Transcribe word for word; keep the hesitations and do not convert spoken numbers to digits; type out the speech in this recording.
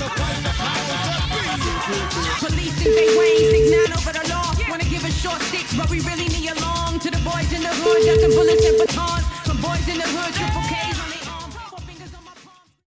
Police think they Wayne, six nine over the law. Wanna give us short sticks, but we really need you long. To the boys in the hood, ducking bullets and batons. From boys in the hood, triple K.